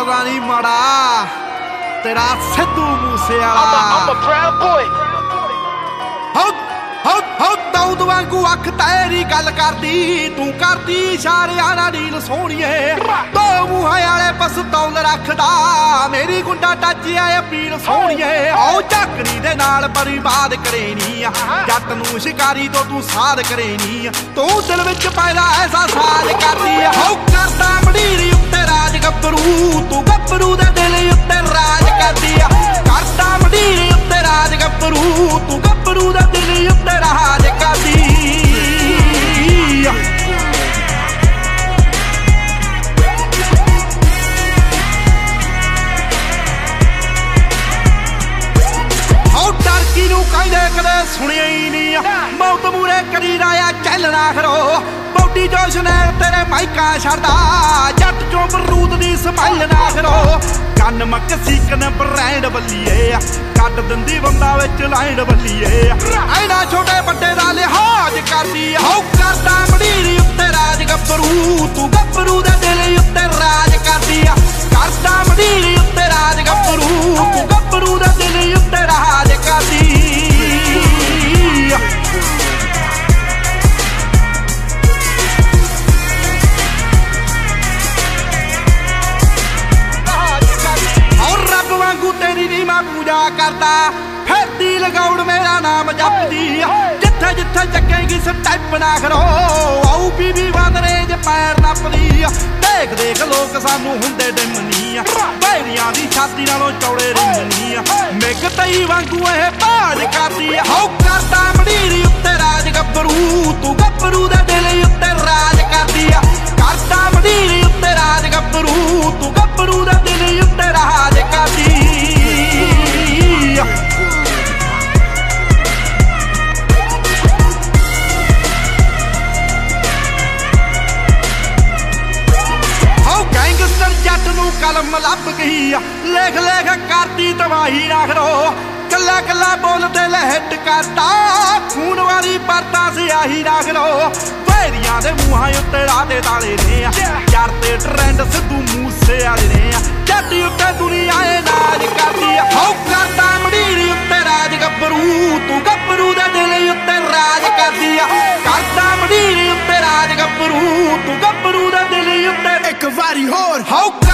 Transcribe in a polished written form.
ਲੱਗਦਾ ਨਹੀਂ ਮਾੜਾ ਤੇਰਾ Sidhu Moosewala. I'm a proud boy। ਹੋ ਦਾਊਦ ਵਾਂਗੂ ਅੱਖ ਤੇਰੀ ਗੱਲ ਕਰਦੀ, ਤੂੰ ਕਰਦੀ ਇਸ਼ਾਰਿਆਂ ਨਾਲ ਡੀਲ ਸੋਹਣੀਏ। ਦੋ ਮੂੰਹਾਂ ਵਾਲੇ ਪਸਤੌਲ ਰੱਖਦਾ, ਮੇਰੀ ਗੁੰਡਾ ਟੱਚ ਆਏ ਅਪੀਲ ਸੋਹਣੀਏ। ਆਓ ਝੱਕਰੀ ਦੇ ਨਾਲ ਬਰਬਾਦ ਕਰੇਨੀ ਆ, ਜੱਟ ਨੂੰ ਸ਼ਿਕਾਰੀ ਤੋਂ ਤੂੰ ਸਾਧ ਕਰੇਨੀ ਆ। ਤੂੰ ਦਿਲ ਵਿੱਚ ਪੈਦਾ ਐਸਾ ਸਾਜ ਕਰਦੀ ਆ। ਹੋ ਕਰਦਾ ਮੰਡੀਰੀ ਉੱਤੇ ਰਾਜ ਗੱਭਰੂ, ਤੂੰ ਗੱਭਰੂ ਦੇ ਦਿਲ ਉੱਤੇ ਰਾਜ ਕਰਦੀ ਆ। ਕਰਦਾ ਮੰਡੀਰੀ ਉੱਤੇ ਰਾਜ ਗੱਭਰੂ, ਤੂੰ ਗੱਭਰੂ ਦੇ ਦਿਲ ਉੱਤੇ ਰਾਜ ਕਰਦੀ ਆ। ਹੋ ਟਰਕੀ ਨੂੰ ਕਹਿੰਦੇ ਕਦੇ ਸੁਣਿਆ ਹੀ ਨਹੀਂ ਆ, ਮੌਤ ਮੂਰੇ ਕਰੀ ਰਾਇਆ ਚੱਲਣਾ ਖਰੋ। ਬੌਡੀ ਜੋਸ਼ ਨੇ ਤੇਰੇ ਮਾਈਕਾ ਛੱਡਦਾ, ਜੱਟ ਚੋਂ ਬਰੂਦ ਦੀ ਸਮੈਲ ਨਾ ਖਰੋ। ਕੰਨ ਮੱਕ ਸੀਕਨ ਬ੍ਰੈਂਡ ਬੱਲੀਏ ਆ, ਕੱਢ ਦਿੰਦੀ ਬੰਦਾ ਵਿੱਚ ਲਾਈਨ ਬੱਲੀਏ ਆ। ਐਨਾ ਛੋਟੇ ਵੱਡੇ ਦਾ ਲਿਹਾਜ਼ ਕਰਦੀ ਆ। ਹੋ ਕਰਦਾ ਮੰਡੀਰੀ ਉੱਤੇ ਰਾਜ ਗੱਭਰੂ, ਤੂੰ ਗੱਭਰੂ ਦੇ ਦਿਲ ਉੱਤੇ ਰਾਜ ਕਰਦੀ ਆ। ਕਰਦਾ ਮੰਡੀਰੀ ਉੱਤੇ ਰਾਜ ਗੱਭਰੂ, ਤੂੰ ਗੱਭਰੂ ਦੇ ਦਿਲ ਉੱਤੇ ਰਾਜ ਕਰਦੀ ਆ। ਤੇਰੀ ਨੀ ਮੈਂ ਪੂਜਾ ਕਰਦਾ, ਫਿਰਦੀ ਲਗਾਉਣ ਮੇਰਾ ਨਾਮ ਜਪਦੀ। ਜਿੱਥੇ ਜਿੱਥੇ ਚੱਕੇਗੀ ਸਟੈਪ ਨਾ ਖਰੋ, ਆਊ ਬੀਬੀ ਵਾਂਦਰੇ ਜੇ ਪੈਰ ਨੱਪਦੀ। ਦੇਖ ਦੇਖ ਲੋਕ ਸਾਨੂੰ ਹੁੰਦੇ ਡਿਮਨੀ ਆ, ਬੈਰੀਆਂ ਦੀ ਛਾਤੀ ਨਾਲੋਂ ਚੌੜੇ ਰਿੰਮਨੀ ਆ। ਮਿੱਗ ਤਈ ਵਾਂਗੂ ਇਹ ਬਾਜ ਕਰਦੀ ਆ। ਹੋ ਕਰਦਾ ਮੰਡੀਰੀ ਉੱਤੇ ਰਾਜ ਗੱਭਰੂ, ਤੂੰ ਗੱਭਰੂ ਦੇ ਦਿਲ ਉੱਤੇ ਰਾਜ ਕਰਦੀ ਆ। ਕਰਦਾ ਮੰਡੀਰੀ ਉੱਤੇ ਰਾਜ ਗੱਭਰੂ, ਤੂੰ ਗੱਭਰੂ ਦੇ ਦਿਲ ਉੱਤੇ ਰਾਜ ਕਰਦੀ। ਗੈਂਗਸਟਰ ਜੱਟ ਨੂੰ ਕਲਮ ਲੱਭ ਗਈ ਆ, ਲਿਖ ਲਿਖ ਕਰਦੀ ਤਬਾਹੀ ਨਾ ਖਰੋ। ਕੱਲਾ ਕੱਲਾ ਬੋਲ ਤੇ ਲਹਿਟ ਕਰਦਾ, ਖੂਨ ਵਾਲੀ ਪਰਤਾ ਸਿਆਹੀ ਨਾ ਖਰੋ। ਬੈਰੀਆਂ ਦੇ ਮੂੰਹਾਂ ਉੱਤੇ ਰਾਦੇ ਤਾਲੇ ਨੇ ਆ, ਯਾਰ ਤੇ ਟ੍ਰੈਂਡ ਸਿੱਧੂ ਮੂਸੇਵਾਲੇ ਨੇ ਆ। ਜੱਟ ਉੱਤੇ ਦੁਨੀਆ ਏ ਨਾਜ ਕਰਦੀ ਆ। ਹੋ ਕਰਦਾ ਮੰਡੀਰੀ ਉੱਤੇ ਰਾਜ ਗੱਭਰੂ, ਤੂੰ ਗੱਭਰੂ ਦੇ ਦਿਲ ਉੱਤੇ ਰਾਜ ਕਰਦੀ ਆ। ਕਰਦਾ ਮੰਡੀਰੀ ਉੱਤੇ ਰਾਜ ਗੱਭਰੂ, ਤੂੰ ਗੱਭਰੂ ਦੇ ਦਿਲ ਉੱਤੇ। ਇੱਕ ਵਾਰੀ ਹੋਰ ਹੋ